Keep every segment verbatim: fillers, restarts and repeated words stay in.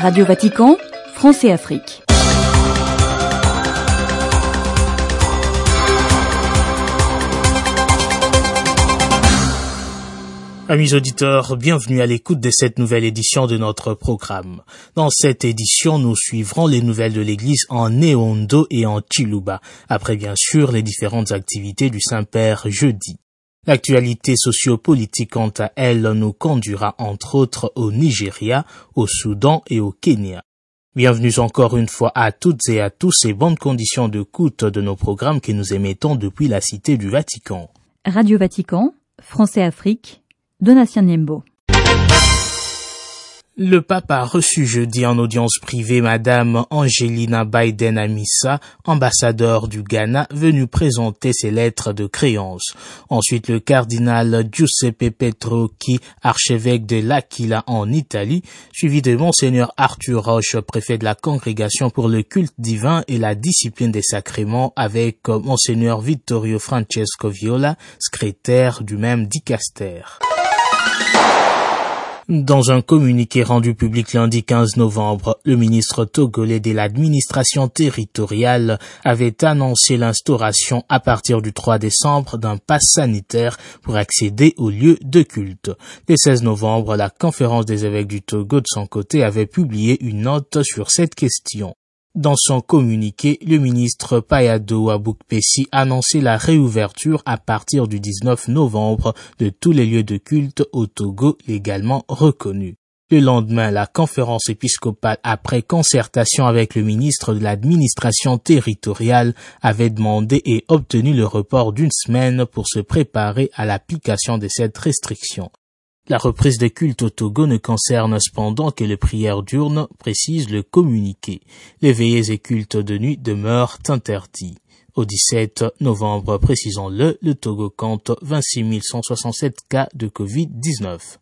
Radio Vatican, France et Afrique. Amis auditeurs, bienvenue à l'écoute de cette nouvelle édition de notre programme. Dans cette édition, nous suivrons les nouvelles de l'Église en Néondo et en Chiluba, après bien sûr les différentes activités du Saint-Père jeudi. L'actualité sociopolitique, quant à elle, nous conduira entre autres au Nigeria, au Soudan et au Kenya. Bienvenue encore une fois à toutes et à tous et bonnes conditions d'écoute de nos programmes que nous émettons depuis la Cité du Vatican. Radio Vatican, France et Afrique, Donatien Niembo. Le pape a reçu jeudi en audience privée Madame Angelina Biden Amissa, ambassadeur du Ghana, venue présenter ses lettres de créance. Ensuite, le cardinal Giuseppe Petrocchi, archevêque de L'Aquila en Italie, suivi de Monseigneur Arthur Roche, préfet de la Congrégation pour le culte divin et la discipline des sacrements, avec Monseigneur Vittorio Francesco Viola, secrétaire du même dicaster. Dans un communiqué rendu public lundi quinze novembre, le ministre togolais de l'administration territoriale avait annoncé l'instauration à partir du trois décembre d'un pass sanitaire pour accéder aux lieux de culte. Le seize novembre, la conférence des évêques du Togo de son côté avait publié une note sur cette question. Dans son communiqué, le ministre Payado Aboukpessi annonçait la réouverture à partir du dix-neuf novembre de tous les lieux de culte au Togo légalement reconnus. Le lendemain, la conférence épiscopale, après concertation avec le ministre de l'administration territoriale, avait demandé et obtenu le report d'une semaine pour se préparer à l'application de cette restriction. La reprise des cultes au Togo ne concerne cependant que les prières diurnes, précise le communiqué. Les veillées et cultes de nuit demeurent interdits. Au dix-sept novembre, précisons-le, le Togo compte vingt-six mille cent soixante-sept cas de covid dix-neuf.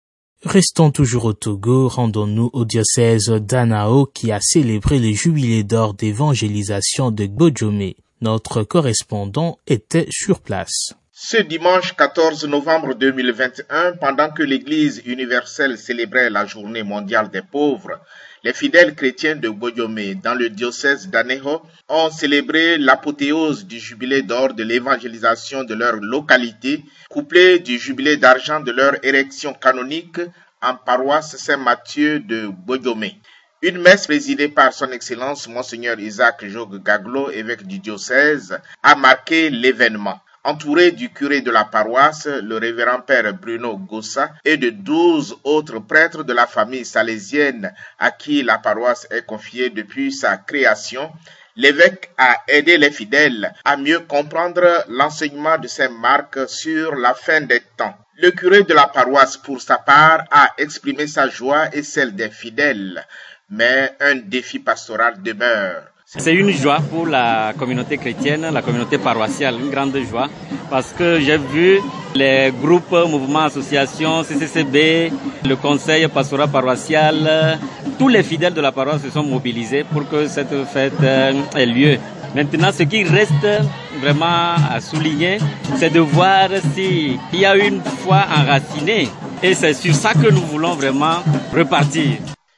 Restons toujours au Togo, rendons-nous au diocèse d'Anao qui a célébré le jubilé d'or d'évangélisation de Gbodjomé. Notre correspondant était sur place. Ce dimanche quatorze novembre deux mille vingt et un, pendant que l'Église universelle célébrait la journée mondiale des pauvres, les fidèles chrétiens de Gbodjomé, dans le diocèse d'Aného, ont célébré l'apothéose du jubilé d'or de l'évangélisation de leur localité, couplé du jubilé d'argent de leur érection canonique en paroisse Saint-Matthieu de Gbodjomé. Une messe présidée par son Excellence Monseigneur Isaac Jogues Gaglo, évêque du diocèse, a marqué l'événement. Entouré du curé de la paroisse, le révérend père Bruno Gossa, et de douze autres prêtres de la famille salésienne à qui la paroisse est confiée depuis sa création, l'évêque a aidé les fidèles à mieux comprendre l'enseignement de saint Marc sur la fin des temps. Le curé de la paroisse, pour sa part, a exprimé sa joie et celle des fidèles, mais un défi pastoral demeure. C'est une joie pour la communauté chrétienne, la communauté paroissiale, une grande joie, parce que j'ai vu les groupes, mouvements, associations, C C C B, le conseil pastoral paroissial, tous les fidèles de la paroisse se sont mobilisés pour que cette fête ait lieu. Maintenant, ce qui reste vraiment à souligner, c'est de voir s'il y a une foi enracinée. Et c'est sur ça que nous voulons vraiment repartir.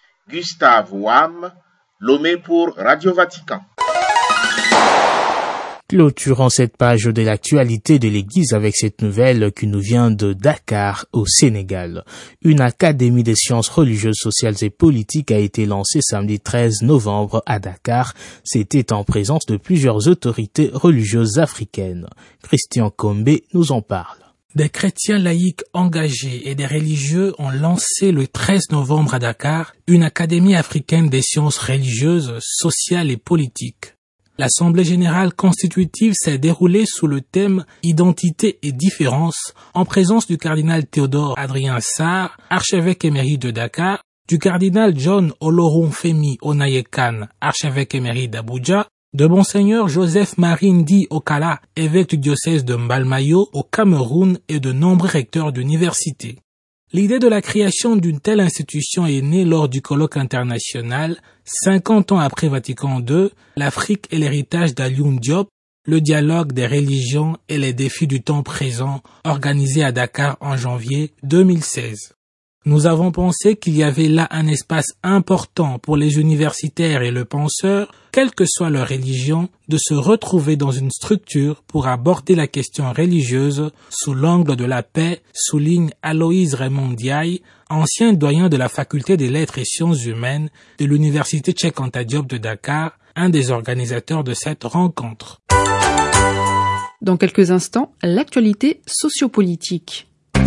Gustave Wam, Lomé pour Radio Vatican. Clôturons cette page de l'actualité de l'Église avec cette nouvelle qui nous vient de Dakar, au Sénégal. Une académie des sciences religieuses, sociales et politiques a été lancée samedi treize novembre à Dakar. C'était en présence de plusieurs autorités religieuses africaines. Christian Combé nous en parle. Des chrétiens laïcs engagés et des religieux ont lancé le treize novembre à Dakar une académie africaine des sciences religieuses, sociales et politiques. L'Assemblée générale constitutive s'est déroulée sous le thème « Identité et différence » en présence du cardinal Théodore Adrien Sarr, archevêque émérite de Dakar, du cardinal John Olorunfemi Onayekan, archevêque émérite d'Abuja, de Monseigneur Joseph Marindi Okala, évêque du diocèse de Mbalmayo au Cameroun et de nombreux recteurs d'universités. L'idée de la création d'une telle institution est née lors du colloque international cinquante ans après Vatican deux, l'Afrique et l'héritage d'Alioune Diop, le dialogue des religions et les défis du temps présent, organisé à Dakar en janvier deux mille seize. Nous avons pensé qu'il y avait là un espace important pour les universitaires et le penseur, quelle que soit leur religion, de se retrouver dans une structure pour aborder la question religieuse sous l'angle de la paix, souligne Aloïse Raymond Ndiaye, ancien doyen de la faculté des lettres et sciences humaines de l'université Cheikh Anta Diop de Dakar, un des organisateurs de cette rencontre. Dans quelques instants, l'actualité sociopolitique.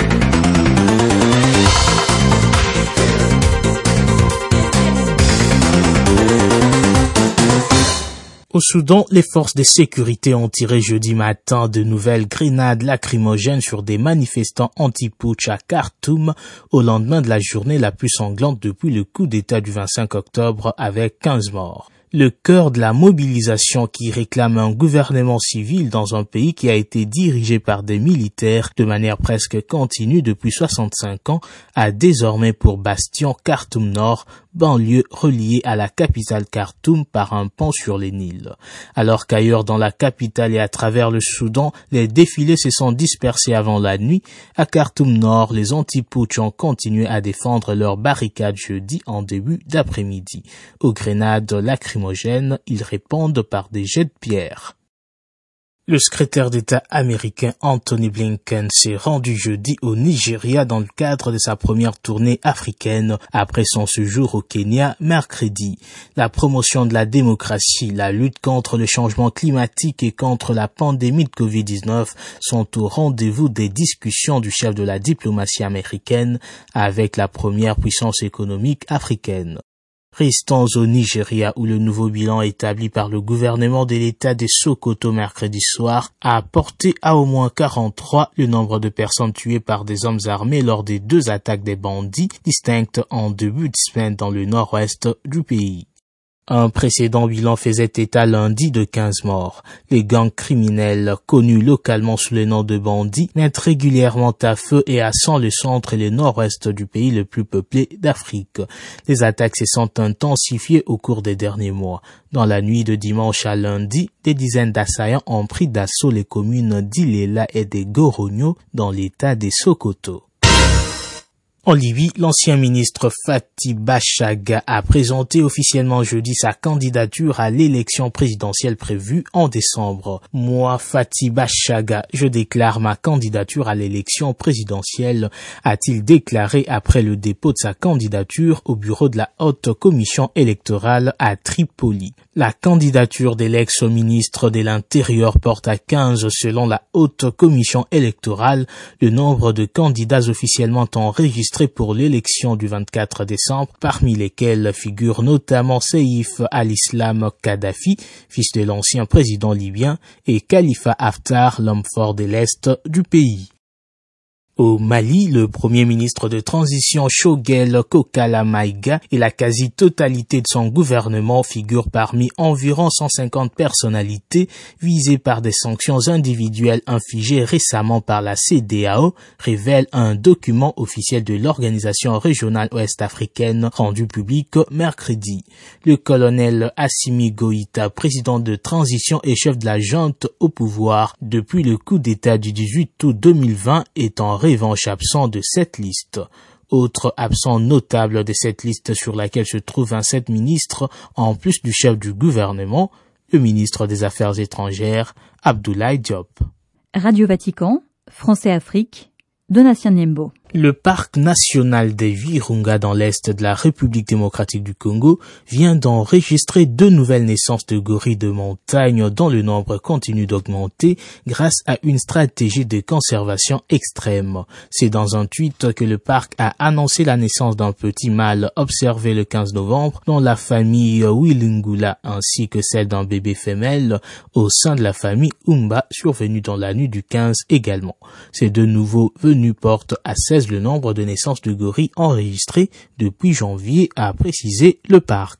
Au Soudan, les forces de sécurité ont tiré jeudi matin de nouvelles grenades lacrymogènes sur des manifestants anti-putsch à Khartoum au lendemain de la journée la plus sanglante depuis le coup d'État du vingt-cinq octobre avec quinze morts. Le cœur de la mobilisation qui réclame un gouvernement civil dans un pays qui a été dirigé par des militaires de manière presque continue depuis soixante-cinq ans a désormais pour bastion Khartoum Nord, banlieue reliée à la capitale Khartoum par un pont sur les Nils. Alors qu'ailleurs dans la capitale et à travers le Soudan, les défilés se sont dispersés avant la nuit, à Khartoum Nord, les anti-putsch ont continué à défendre leurs barricades jeudi en début d'après-midi. Aux grenades lacrymogènes, ils répondent par des jets de pierre. Le secrétaire d'État américain Anthony Blinken s'est rendu jeudi au Nigeria dans le cadre de sa première tournée africaine après son séjour au Kenya mercredi. La promotion de la démocratie, la lutte contre le changement climatique et contre la pandémie de covid dix-neuf sont au rendez-vous des discussions du chef de la diplomatie américaine avec la première puissance économique africaine. Restons au Nigeria où le nouveau bilan établi par le gouvernement de l'État de Sokoto mercredi soir a porté à au moins quarante-trois le nombre de personnes tuées par des hommes armés lors des deux attaques des bandits distinctes en début de semaine dans le nord-ouest du pays. Un précédent bilan faisait état lundi de quinze morts. Les gangs criminels, connus localement sous le nom de bandits, mettent régulièrement à feu et à sang le centre et le nord-ouest du pays le plus peuplé d'Afrique. Les attaques se sont intensifiées au cours des derniers mois. Dans la nuit de dimanche à lundi, des dizaines d'assaillants ont pris d'assaut les communes d'Ilela et de Goronyo dans l'état de Sokoto. En Libye, l'ancien ministre Fathi Bashagha a présenté officiellement jeudi sa candidature à l'élection présidentielle prévue en décembre. Moi, Fathi Bashagha, je déclare ma candidature à l'élection présidentielle, a-t-il déclaré après le dépôt de sa candidature au bureau de la Haute Commission électorale à Tripoli. La candidature de l'ex-ministre de l'Intérieur porte à quinze selon la Haute Commission électorale le nombre de candidats officiellement enregistrés pour l'élection du vingt-quatre décembre, parmi lesquels figurent notamment Saïf al-Islam Kadhafi, fils de l'ancien président libyen, et Khalifa Haftar, l'homme fort de l'Est du pays. Au Mali, le premier ministre de transition Choguel Kokala Maïga et la quasi-totalité de son gouvernement figurent parmi environ cent cinquante personnalités visées par des sanctions individuelles infligées récemment par la C E D E A O, révèle un document officiel de l'organisation régionale ouest-africaine rendu public mercredi. Le colonel Assimi Goïta, président de transition et chef de la junte au pouvoir depuis le coup d'État du dix-huit août deux mille vingt, est en revanche absent de cette liste. Autre absent notable de cette liste sur laquelle se trouvent vingt-sept ministres, en plus du chef du gouvernement, le ministre des Affaires étrangères, Abdoulaye Diop. Radio Vatican, Français Afrique, Donatien Niembo. Le parc national des Virunga dans l'est de la République démocratique du Congo vient d'enregistrer deux nouvelles naissances de gorilles de montagne dont le nombre continue d'augmenter grâce à une stratégie de conservation extrême. C'est dans un tweet que le parc a annoncé la naissance d'un petit mâle observé le quinze novembre dont la famille Wilingula ainsi que celle d'un bébé femelle au sein de la famille Umba survenue dans la nuit du quinze également. Ces deux nouveaux venus portent à seize le nombre de naissances de gorilles enregistrées depuis janvier, a précisé le parc.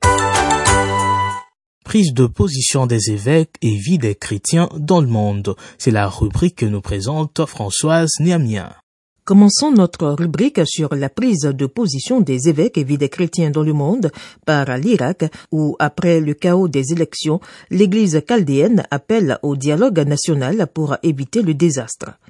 Prise de position des évêques et vie des chrétiens dans le monde. C'est la rubrique que nous présente Françoise Niamien. Commençons notre rubrique sur la prise de position des évêques et vie des chrétiens dans le monde par l'Irak, où, après le chaos des élections, l'Église chaldéenne appelle au dialogue national pour éviter le désastre.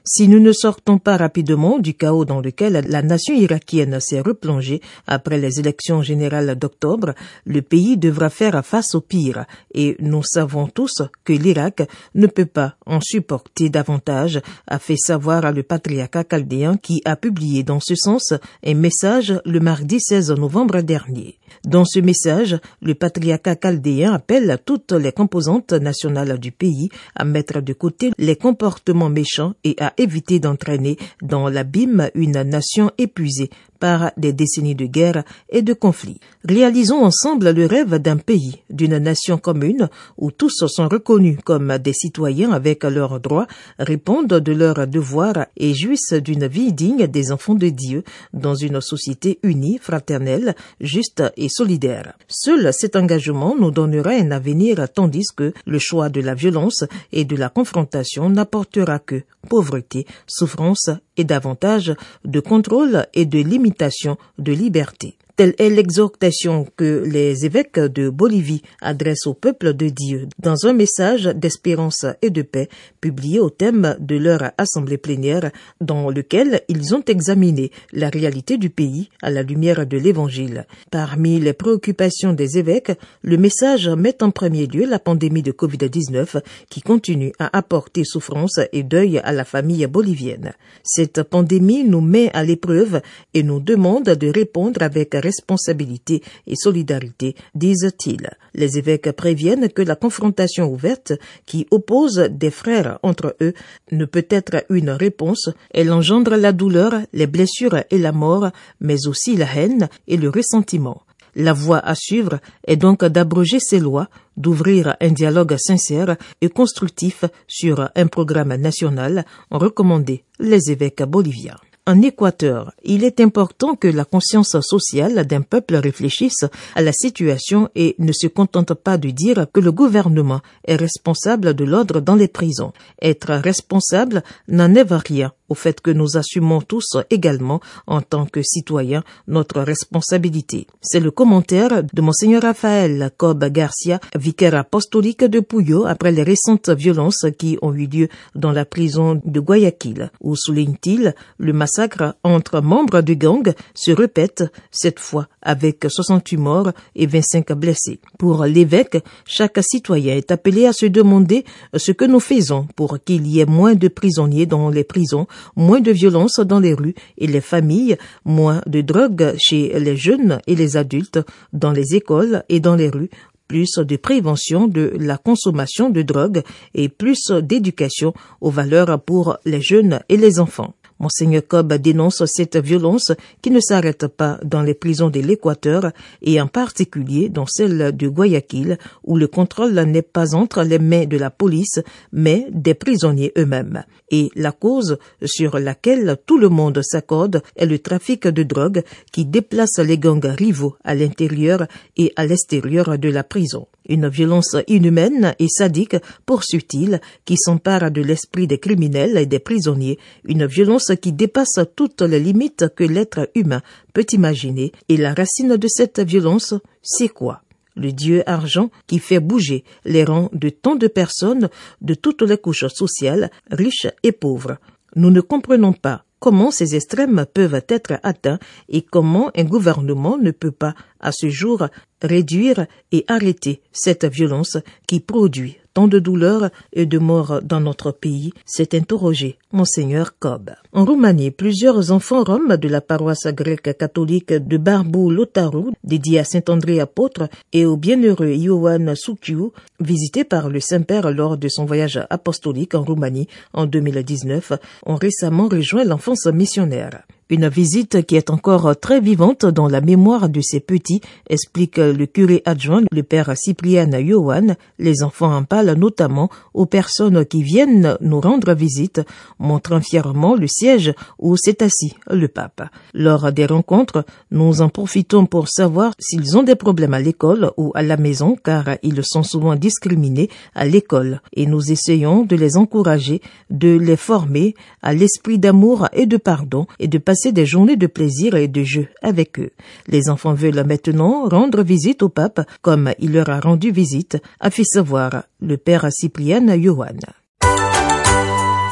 Si nous ne sortons pas rapidement du chaos dans lequel la nation irakienne s'est replongée après les élections générales d'octobre, le pays devra faire face au pire et nous savons tous que l'Irak ne peut pas en supporter davantage, a fait savoir le patriarcat chaldéen qui a publié dans ce sens un message le mardi seize novembre dernier. Dans ce message, le patriarcat chaldéen appelle toutes les composantes nationales du pays à mettre de côté les comportements méchants et à éviter d'entraîner dans l'abîme une nation épuisée par des décennies de guerre et de conflits. Réalisons ensemble le rêve d'un pays, d'une nation commune où tous sont reconnus comme des citoyens avec leurs droits, répondent de leurs devoirs et jouissent d'une vie digne des enfants de Dieu dans une société unie, fraternelle, juste et solidaire. Seul cet engagement nous donnera un avenir tandis que le choix de la violence et de la confrontation n'apportera que pauvreté, souffrance et davantage de contrôle et de limitation de liberté. Telle est l'exhortation que les évêques de Bolivie adressent au peuple de Dieu dans un message d'espérance et de paix publié au thème de leur assemblée plénière dans lequel ils ont examiné la réalité du pays à la lumière de l'Évangile. Parmi les préoccupations des évêques, le message met en premier lieu la pandémie de covid dix-neuf qui continue à apporter souffrance et deuil à la famille bolivienne. Cette pandémie nous met à l'épreuve et nous demande de répondre avec responsabilité et solidarité, disent-ils. Les évêques préviennent que la confrontation ouverte qui oppose des frères entre eux ne peut être une réponse. Elle engendre la douleur, les blessures et la mort, mais aussi la haine et le ressentiment. La voie à suivre est donc d'abroger ces lois, d'ouvrir un dialogue sincère et constructif sur un programme national, ont recommandé les évêques boliviens. En Équateur, il est important que la conscience sociale d'un peuple réfléchisse à la situation et ne se contente pas de dire que le gouvernement est responsable de l'ordre dans les prisons. Être responsable n'enlève rien au fait que nous assumons tous également, en tant que citoyens, notre responsabilité. C'est le commentaire de Monseigneur Raphaël Cobb Garcia, vicaire apostolique de Puyo, après les récentes violences qui ont eu lieu dans la prison de Guayaquil, où, souligne-t-il, le massacre entre membres du gang se répète, cette fois avec soixante-huit morts et vingt-cinq blessés. Pour l'évêque, chaque citoyen est appelé à se demander ce que nous faisons pour qu'il y ait moins de prisonniers dans les prisons, moins de violence dans les rues et les familles, moins de drogue chez les jeunes et les adultes, dans les écoles et dans les rues, plus de prévention de la consommation de drogue et plus d'éducation aux valeurs pour les jeunes et les enfants. Monseigneur Cobb dénonce cette violence qui ne s'arrête pas dans les prisons de l'Équateur et en particulier dans celle de Guayaquil où le contrôle n'est pas entre les mains de la police mais des prisonniers eux-mêmes. Et la cause sur laquelle tout le monde s'accorde est le trafic de drogue qui déplace les gangs rivaux à l'intérieur et à l'extérieur de la prison. Une violence inhumaine et sadique, poursuit-il, qui s'empare de l'esprit des criminels et des prisonniers, une violence qui dépasse toutes les limites que l'être humain peut imaginer. Et la racine de cette violence, c'est quoi? Le dieu argent qui fait bouger les rangs de tant de personnes de toutes les couches sociales, riches et pauvres. Nous ne comprenons pas comment ces extrêmes peuvent être atteints et comment un gouvernement ne peut pas, à ce jour, réduire et arrêter cette violence qui produit tant de douleurs et de morts dans notre pays, s'est interrogé Monseigneur Cobb. En Roumanie, plusieurs enfants roms de la paroisse grecque catholique de Barbu-Lotaru, dédiée à Saint-André apôtre et au bienheureux Ioan Suciu, visité par le Saint-Père lors de son voyage apostolique en Roumanie en deux mille dix-neuf, ont récemment rejoint l'enfance missionnaire. Une visite qui est encore très vivante dans la mémoire de ces petits, explique le curé adjoint, le père Cyprien Ioan. Les enfants en parlent notamment aux personnes qui viennent nous rendre visite, montrant fièrement le siège où s'est assis le pape. Lors des rencontres, nous en profitons pour savoir s'ils ont des problèmes à l'école ou à la maison, car ils sont souvent discriminés à l'école. Et nous essayons de les encourager, de les former à l'esprit d'amour et de pardon et de passer des journées de plaisir et de jeu avec eux. Les enfants veulent maintenant rendre visite au pape comme il leur a rendu visite, a fait savoir le père Cyprien Ioan.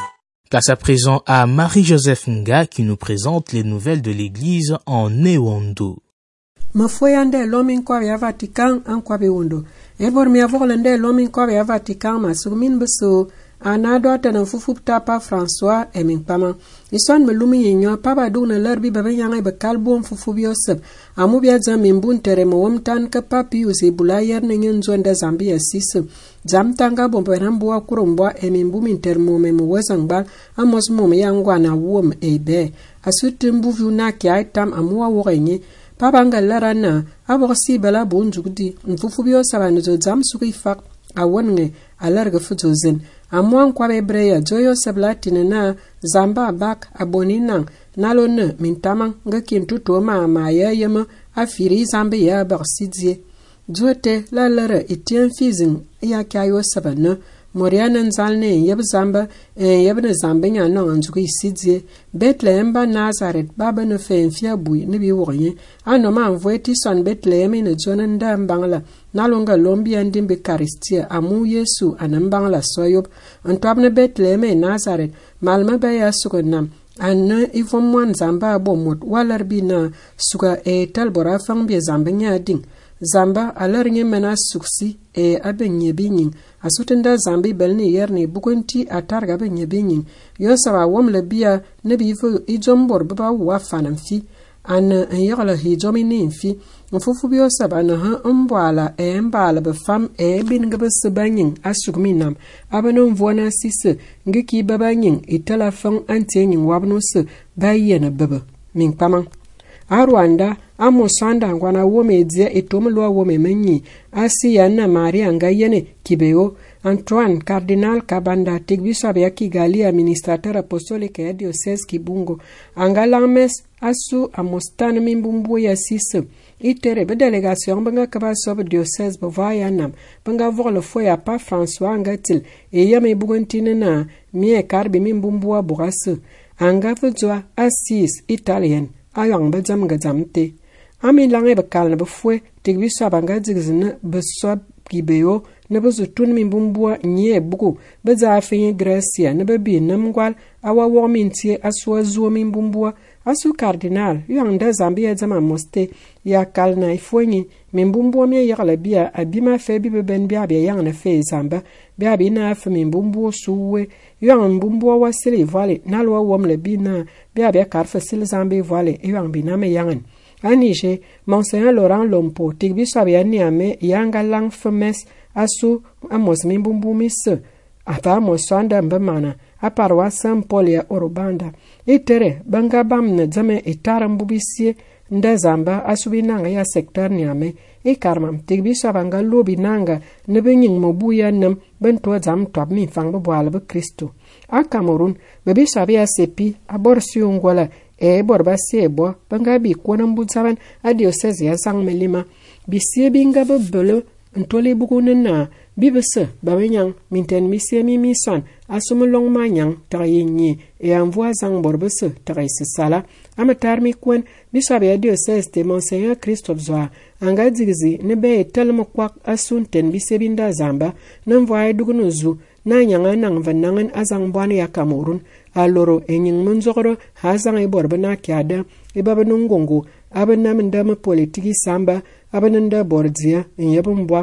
Place à présent à Marie-Joseph Nga qui nous présente les nouvelles de l'église en Néondo. Mafoyande lomin kwa ya Vatican en kwa bewondo. Ebor mi avolende lomin kwa ya Vatican ma sumin beso. Ana doata na fufupta pa François emin pama. Ison me lumi yenyo papa dou na lerbi bebe yanga be kalbon fufubio sep. Amu bia zam mimbun tere mo womtan ka papi usi bulayer ne nyen zonda Zambia sis. Zam tanga bombe ramboa kuromboa emin bumin termo me mo wazangba amos mo me yangwa na wom ebe. Asutim buvu na kia itam amua worenye. Papa nga larana abosi bela bonjugdi mfufubio sabanuzo zam suki fak awonge alarga fuzozen. Amwan kwa bebreya joyo sablatine na zamba bak aboninang nalone mintamang nga kintuto ma maya yema afiri zambe ya baksidie. Jote la lara itien fizing ya kayo sabana Moriana nzalne yeb zamba yeb na zambe nya no anjuki sidie Bethlehem ba Nazareth baba no fenfia bui ne bi woye anoma envoyeti son Bethlehem ne jonanda mbangla nalonga lombi andimbe karistia amu Yesu anambangla soyob antwabne Bethlehem Nazareth malma ba ya sukonam anna ifom wan zamba bomot walarbi na suka e talbora fangbe zambe nya ding Zamba alarnye mena suksi e abenye binyin asutenda zambi belni yerne bukunti atarga benye binyin yo sawa womle bia ne bifu ijombor baba wa fanamfi an yagla hijomini fi mfufu bio sabana ha mbwala e mbala be fam e bin gabe sebanyin asugminam abano mvona sise ngiki babanyin itala fang antenyin wabno se bayena baba min pamang Arwanda amosanda ngwana wome dia etomlo wome menyi asi yana Maria ngayene kibeo Antoine Cardinal Kabanda Tigbiso ya Kigali administrateur apostolique ya diocèse Kibungo angalames asu amostan mimbumbu ya sise itere be délégation banga kaba sob diocèse bovaya nam banga vol fo ya pa François ngatil e yame bugontine na mie karbi mimbumbu wa borasu anga fuzwa assis italien ayang bezam gazamte ami lange bakal na befwe tigbiso banga zigzina besob gibeo ne bezutun min bumbua nye buku beza fenye Gracia ne bebi namgwal awa womintie aswa zuo min bumbua asu cardinal yanda Zambia zama moste ya kalna ifwenyi min bumbua me yagla bia abima fe bi ben bia bia yang na fe Zamba bia bi na fe min bumbua suwe yang bumbua wasili vale nalwa womle bina bia bia karfa sil Zambia vale yang bina me yangan Anije, Monseigneur Laurent Lompo, tigbiso abia niame yanga lang femes asu amos mimbumbu mise apa mosanda mbemana aparwa Saint Paul ya Orobanda itere banga bamne zame itarambubisie nda Zamba asubinanga ya secteur niame ikarmam tigbiso banga lobi nanga nebenying mobuya nem bento zam twab mi fang bwala be Kristo a Cameroon bebiso abia sepi aborsiu ngola e borba sebo banga bi konam butsaban a diocese ya sang melima bisie binga bebele ntole bukunena bibese bawenyang minten misie mi mison asumulong manyang tayenyi e envoie sang borbese traise sala amatar mi kwen bisabe ya diocese de Monseigneur Christophe Zoa anga digzi ne be telmo kwak asunten bisebinda Zamba n'envoie dugunuzu na nyanga nang vanangan azang bwane ya Cameroon aloro enying munzoro hazang e borbana kyada e babanungongo abanam ndama politiki samba abananda bordzia nyebumba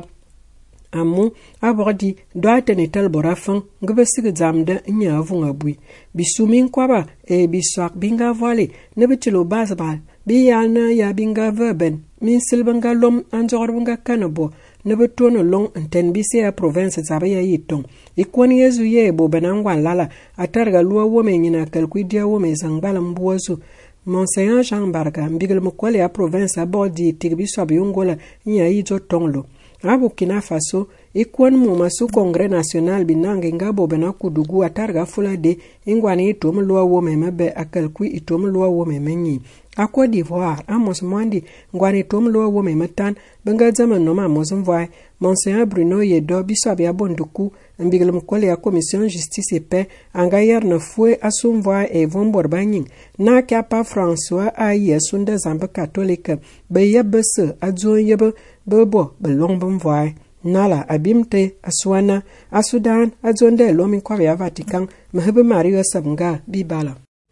amu abordi doate ne talbora fan ngabesig zamda nya vunga bui bisumin kwaba e bisak binga vale ne betilo basbal biyana ya binga verben min silbanga lom anjorbunga kanabo ne betono long enten bise ya province zabaya yitong ikwani yezu ye bo benangwan lala atarga luwa wome nyina kalkwidia wome zangbala mbuwazu Monseigneur Jean Barga mbigel mukole ya province abodi tigbiso abiyongola nya yizo tonglo Burkina Faso ikwan mu masu Congrès national binange ngabo bena kudugu atarga fulade ingwani itom luwa wome mebe akalkwi itom luwa wome menyi a Côte d'Ivoire amos mwandi ngwani itom luwa wome metan benga zama noma mozumvai Monseigneur Bruno Yedo biso abia bonduku mbigel mukole ya commission justice et paix angayer na fue asumvai e vombor banyin na kapa François aye sunda zamba catholique be yebese adzo yebe bebo belong bumvai nala abimte aswana a Sudan a zonde lomin kwabe a Vatican mahebe Mario Sabunga Bibala.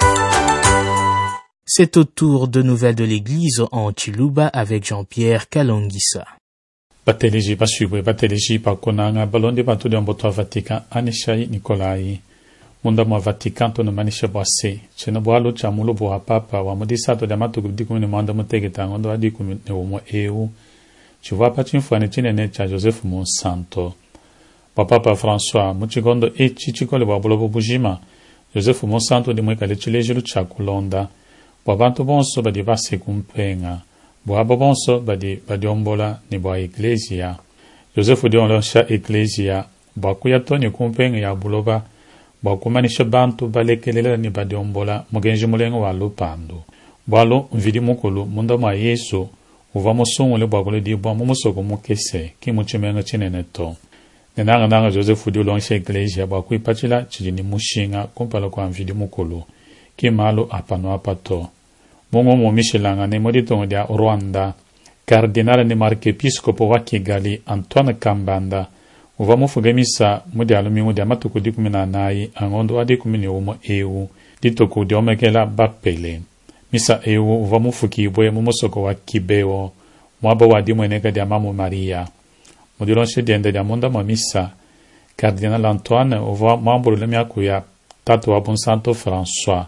C'est au tour de nouvelles de l'église en Chiluba avec Jean-Pierre Kalongisa. Batelegi basubwe batelegi bakonanga balonde bantu de mboto Vatican anishai Nikolai. Munda mwa Vatican to no manisha bwase. Chena bwalo cha mulo bwa papa wa modisato de matu kudiku ni manda mutegeta ngondo adiku ne womo E U. Chiwa pa chinfane chinene cha Joseph Monsanto. Wa papa François muchigondo e chichikole wa bolobo bujima. Joseph Monsanto de mwekale chilejilu cha kulonda. Wa bantu bonso badi base kumpenga. Bwa bonso badi badi ombola ni bwa iglesia. Joseph de onlosha iglesia. Bwa kuyatoni kumpenga ya buloba. Bwa kumanisha bantu balekelela ni badi ombola mugenji mulengo wa lupando. Bwalo mvidi mukulu munda mwa Yesu. Uva musungule bwa kule di bwa mumusoko mukese ki muchimenga chinene to. Nenanga nanga Joseph de onlosha iglesia bwa kuipachila chijini mushinga kumpala kwa mvidi mukulu. Ki malo apano apato. Mungu mumishilanga ne moditongo dia Rwanda. Kardinale ni markepiscopo wa Kigali Antoine Kambanda. Uva mufugemisa mudi alumingu dia matuku di kumina nai angondo adi kumini umo E U. Ditoku di omekela bapele. Misa E U uva mufuki ibwe mumusoko wa Kibeo. Mwaba wa di mweneka dia mamu Maria. Mudilonshe diende dia munda mamisa. Kardinale Antoine uva mwambulu lemiaku ya tatu wa Bonsanto François.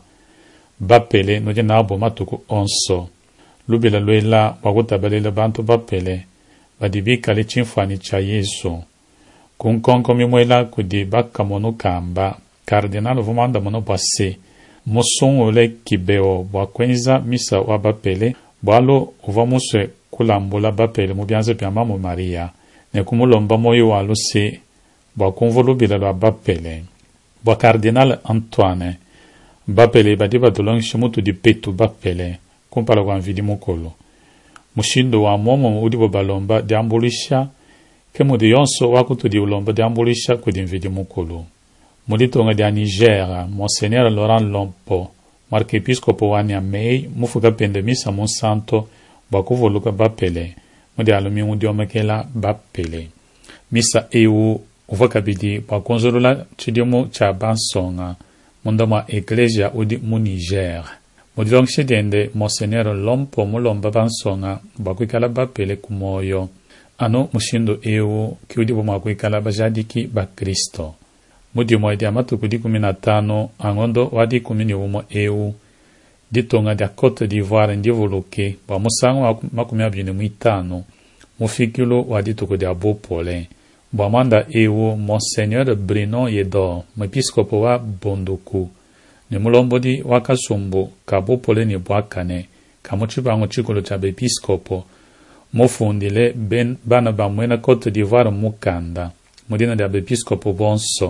Bapele no jena abo matuku onso. Lubila luela wakutabele bantu bapele. Badibika le chinfani cha Yesu. Kunkonko mimwela kudi baka mono kamba. Kardinal vumanda mono base. Mosongo le Kibeo wakwenza misa wa bapele. Bwalo uvamuswe kulambula bapele mubianze pya mamu Maria. Ne kumulomba moyo waluse. Bwakumvo lubila lwa bapele. Bwa Kardinal Antoine. Bapele badi batolong shimutu di petu bapele. Kumpala kwa mvidi mukolo. Mushindo wa momo udibo balomba di ambulisha. Kemu di yonso wakutu di ulomba di ambulisha kudi mvidi mukolo. Mulitonga di Niger, Monseigneur Laurent Lompo, Markepiscopo wa Niamey, mufuka pende misa Monsanto, bakuvuluka bapele. Mudi alumingu di omekela bapele. Misa E U uvakabidi bakonzolula chidimu cha bansonga. Mundama Ecclesia udi mu Niger. Mudilong shedende Monseigneur Lompo mulomba bansonga bakwikala bapele kumoyo. Ano mushindo E U ki udi bumakwikala bajadiki ba Kristo. Mudi mo edi amatu kudi kumi na tano angondo wadi kumi ni umo E U. Ditonga dia Côte d'Ivoire ndivuluke ba musango makumi abiri mwitano. Mufikilo wadi tuku dia Bopole. Bwamanda E U Monseigneur Bruno Yedor, mwepiskopo wa Bondoku. Ni mulombodi wakasumbu kabopole ni bwakane, kamuchibango chikolo cha bepiskopo. Mufundile ben bana bamwena Côte d'Ivoire mukanda. Mudina dia bepiskopo bonso.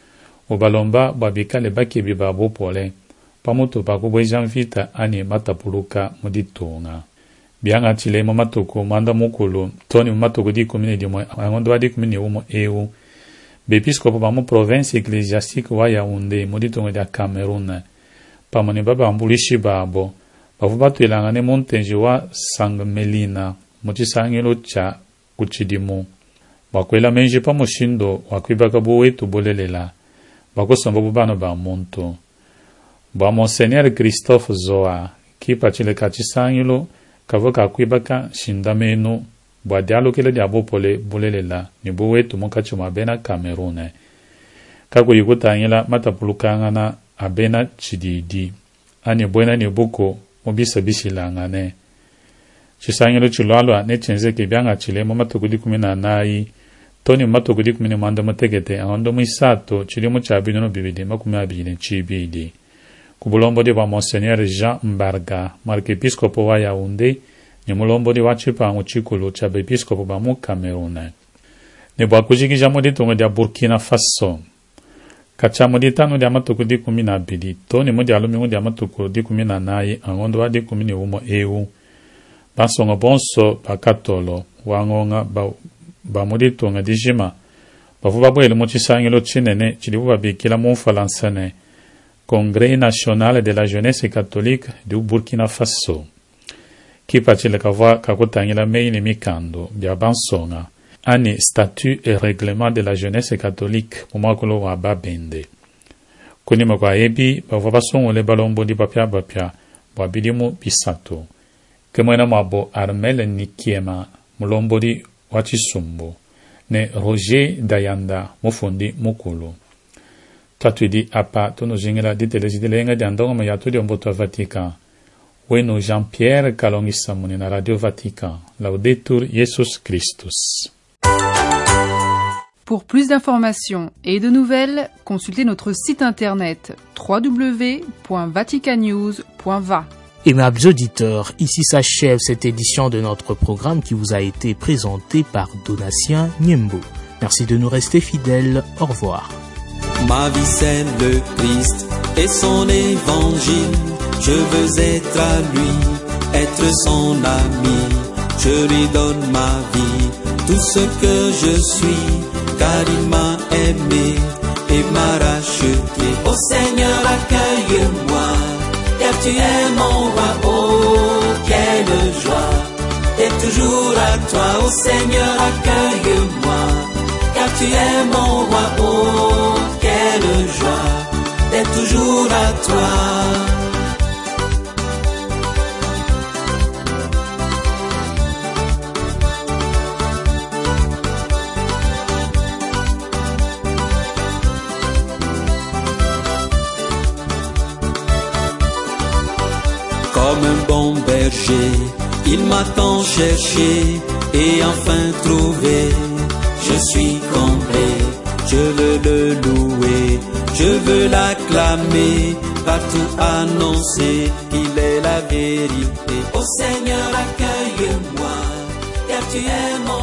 Ubalomba babikale bakibi babopole. Pamutu pakubwe janvita ani matapuluka muditunga. Bianga chile mo matuku manda mukulu toni matuku di kumini di mo angondo di kumini umo E U bepiscopo ba mo province ecclesiastique wa Yaoundé modito ngada Cameroun pa moni baba ambulishi babo bavu batu ilanga ne montenji wa Sangmelina moti sangelo cha kuchidimu bakwela menji pa moshindo wakwibaka buwetu bolelela bakosomba bubano ba monto ba Monseigneur Christophe Zoa ki pachile kachisangelo kavoka kwibaka shindamenu bwa dialo kele diabo pole bolelela ni bowetu mokachuma bena Cameroun kako yikutangila matapulukanga na abena chididi ani bwena ni buko mobisa bishilanga ne chisangelo chilwalwa ne chenzeke byanga chile mo matukudi kumi na nai toni matukudi kumi na manda mategete ando misato chilimo chabino no bibidi makumi abiri chibidi kubulombo de ba Monseigneur Jean Mbarga, markepiscopo wa Yaoundé, ni mulombo de wachipangu chikulu cha bepiscopo ba mu Cameroun. Ne bwa kujiki jamo de tongo de Burkina Faso. Kachamo de tano de amatuku di kumina bidi, toni mo de alumingu de amatuku di kumina nai, angondo wa di kumini umo E U. Basongo bonso ba katolo, wangonga ba, ba mo de tonga di jima. Bafu babu ele mo chisangelo chinene, chilibu babikila mu falansane. Congrès national de la jeunesse catholique du Burkina Faso. Ki pachile kava kakutangila meini mikando bya bansonga. ani statut et règlement de la jeunesse catholique momakolo wa babende kuni makwa ebi bava basongole balombo di bapia bapia babidimu bisato kemena mabo Armel Nikiema mulombo di wachisumbo ne Roger Dayanda mufundi mukulu tatudi apa tono jingela di telesidelenga di andonga mayato di omboto Vatican weno Jean-Pierre Kalongisamuni na Radio Vatican Laudetur Jesus Christus. Pour plus d'informations et de nouvelles, consultez notre site internet w w w point vaticanews point va. Aimables auditeurs, ici s'achève cette édition de notre programme qui vous a été présenté par Donatien Niembo. Merci de nous rester fidèles. Au revoir. Ma vie c'est le Christ et son évangile. Je veux être à lui, être son ami. Je lui donne ma vie, tout ce que je suis, car il m'a aimé et m'a racheté. Oh Seigneur, accueille-moi, car tu es mon roi. Oh, quelle joie d'être toujours à toi. Oh Seigneur, accueille-moi, car tu es mon roi. Oh, quelle joie d'être toujours à toi. Comme un bon berger, il m'a tant cherché et enfin trouvé. Je suis comblé, je veux le louer, je veux l'acclamer, partout annoncer qu'il est la vérité. Oh Seigneur, accueille-moi, car tu es mon